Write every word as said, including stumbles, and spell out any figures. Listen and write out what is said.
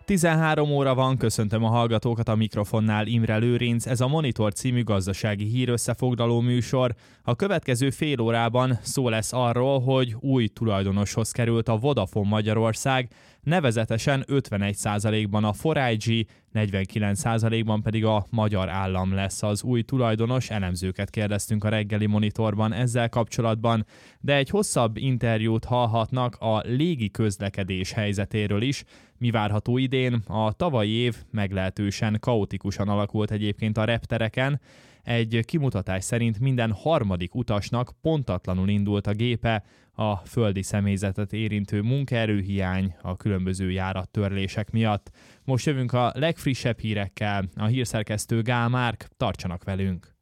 tizenhárom óra van, köszöntöm a hallgatókat, a mikrofonnál Imre Lőrinc, ez a Monitor című gazdasági hírösszefoglaló műsor. A következő fél órában szó lesz arról, hogy új tulajdonoshoz került a Vodafone Magyarország, nevezetesen ötvenegy százalékban a four I G, negyvenkilenc százalékban pedig a magyar állam lesz az új tulajdonos. Elemzőket kérdeztünk a reggeli Monitorban ezzel kapcsolatban, de egy hosszabb interjút hallhatnak a légi közlekedés helyzetéről is. Mi várható idén? A tavalyi év meglehetősen kaotikusan alakult egyébként a reptereken. Egy kimutatás szerint minden harmadik utasnak pontatlanul indult a gépe, a földi személyzetet érintő munkaerőhiány, a különböző járattörlések miatt. Most jövünk a legfrissebb hírekkel, a hírszerkesztő Gál Márk, tartsanak velünk!